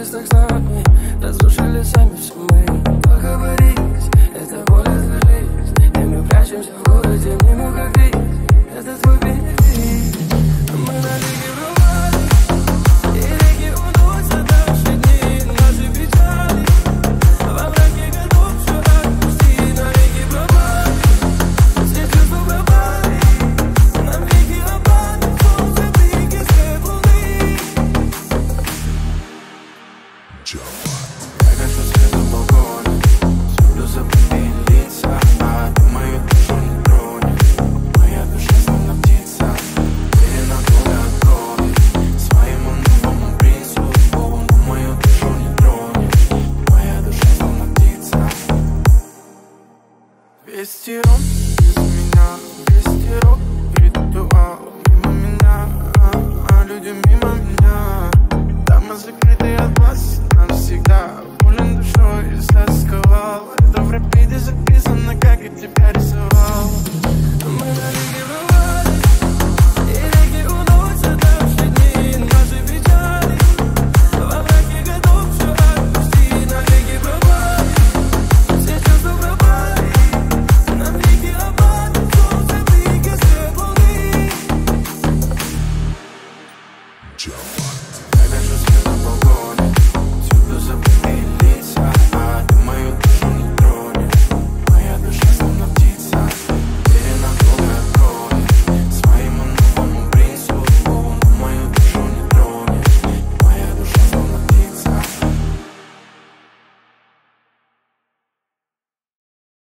так с нами, разрушили сами все мы. Договорились, это боль, это жизнь, и мы прячемся в городе, мимо как рис. Это твой бенефис. Мы на лиге врубали, и реки уносят наши дни, наши печали. Во мраке годов все отпусти, на реки пропали, все чувства пропали. Нам веки обманы, солнце блики, свет луны. Я гашу свет на балконе, сплю забытые лица, а ты мою душу не тронешь. Моя душа словно птица, уверена твой огонь. Своему новому принцу, мою душу не тронешь. Моя душа словно птица. Вестерон без меня, вестерок, ритуал мимо меня, люди мимо меня. Дома закрыты от вас навсегда, болен душой, истосковал. Это в рапиде записано, как и тебя